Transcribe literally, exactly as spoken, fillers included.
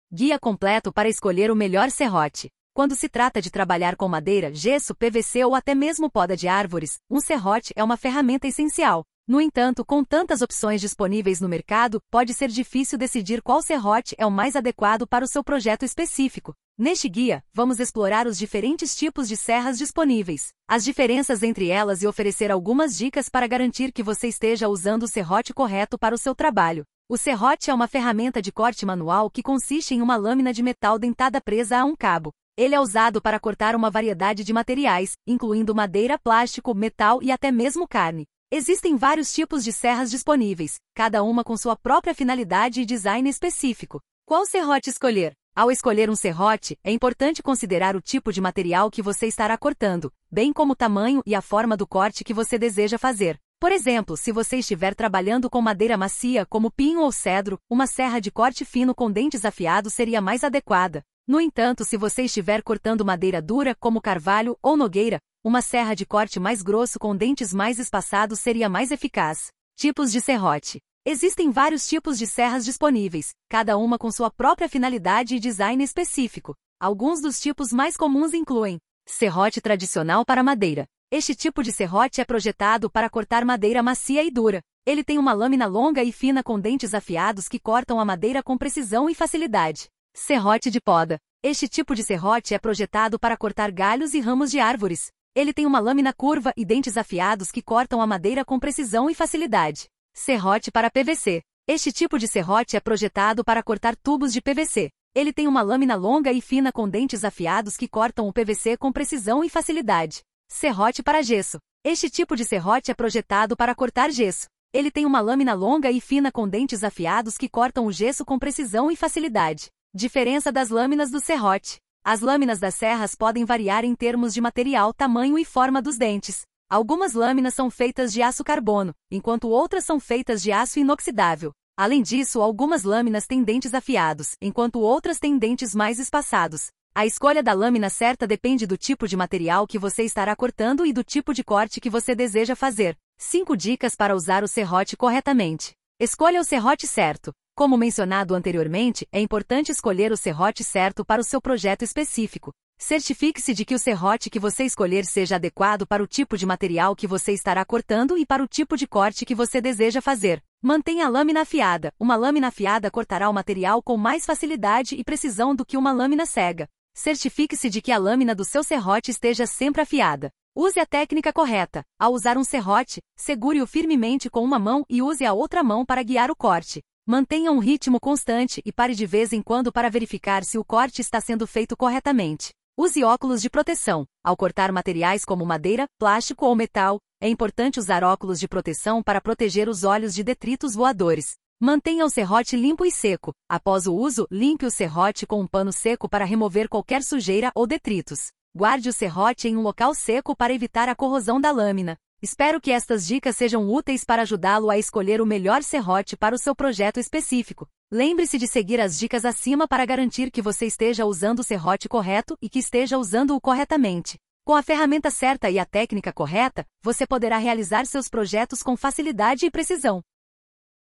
Guia completo para escolher o melhor serrote. Quando se trata de trabalhar com madeira, gesso, P V C ou até mesmo poda de árvores, um serrote é uma ferramenta essencial. No entanto, com tantas opções disponíveis no mercado, pode ser difícil decidir qual serrote é o mais adequado para o seu projeto específico. Neste guia, vamos explorar os diferentes tipos de serras disponíveis, as diferenças entre elas e oferecer algumas dicas para garantir que você esteja usando o serrote correto para o seu trabalho. O serrote é uma ferramenta de corte manual que consiste em uma lâmina de metal dentada presa a um cabo. Ele é usado para cortar uma variedade de materiais, incluindo madeira, plástico, metal e até mesmo carne. Existem vários tipos de serras disponíveis, cada uma com sua própria finalidade e design específico. Qual serrote escolher? Ao escolher um serrote, é importante considerar o tipo de material que você estará cortando, bem como o tamanho e a forma do corte que você deseja fazer. Por exemplo, se você estiver trabalhando com madeira macia como pinho ou cedro, uma serra de corte fino com dentes afiados seria mais adequada. No entanto, se você estiver cortando madeira dura como carvalho ou nogueira, uma serra de corte mais grosso com dentes mais espaçados seria mais eficaz. Tipos de serrote. Existem vários tipos de serras disponíveis, cada uma com sua própria finalidade e design específico. Alguns dos tipos mais comuns incluem: serrote tradicional para madeira. Este tipo de serrote é projetado para cortar madeira macia e dura. Ele tem uma lâmina longa e fina com dentes afiados que cortam a madeira com precisão e facilidade. Serrote de poda. Este tipo de serrote é projetado para cortar galhos e ramos de árvores. Ele tem uma lâmina curva e dentes afiados que cortam a madeira com precisão e facilidade. Serrote para P V C. Este tipo de serrote é projetado para cortar tubos de P V C. Ele tem uma lâmina longa e fina com dentes afiados que cortam o P V C com precisão e facilidade. Serrote para gesso. Este tipo de serrote é projetado para cortar gesso. Ele tem uma lâmina longa e fina com dentes afiados que cortam o gesso com precisão e facilidade. Diferença das lâminas do serrote. As lâminas das serras podem variar em termos de material, tamanho e forma dos dentes. Algumas lâminas são feitas de aço carbono, enquanto outras são feitas de aço inoxidável. Além disso, algumas lâminas têm dentes afiados, enquanto outras têm dentes mais espaçados. A escolha da lâmina certa depende do tipo de material que você estará cortando e do tipo de corte que você deseja fazer. cinco dicas para usar o serrote corretamente. Escolha o serrote certo. Como mencionado anteriormente, é importante escolher o serrote certo para o seu projeto específico. Certifique-se de que o serrote que você escolher seja adequado para o tipo de material que você estará cortando e para o tipo de corte que você deseja fazer. Mantenha a lâmina afiada. Uma lâmina afiada cortará o material com mais facilidade e precisão do que uma lâmina cega. Certifique-se de que a lâmina do seu serrote esteja sempre afiada. Use a técnica correta. Ao usar um serrote, segure-o firmemente com uma mão e use a outra mão para guiar o corte. Mantenha um ritmo constante e pare de vez em quando para verificar se o corte está sendo feito corretamente. Use óculos de proteção. Ao cortar materiais como madeira, plástico ou metal, é importante usar óculos de proteção para proteger os olhos de detritos voadores. Mantenha o serrote limpo e seco. Após o uso, limpe o serrote com um pano seco para remover qualquer sujeira ou detritos. Guarde o serrote em um local seco para evitar a corrosão da lâmina. Espero que estas dicas sejam úteis para ajudá-lo a escolher o melhor serrote para o seu projeto específico. Lembre-se de seguir as dicas acima para garantir que você esteja usando o serrote correto e que esteja usando-o corretamente. Com a ferramenta certa e a técnica correta, você poderá realizar seus projetos com facilidade e precisão.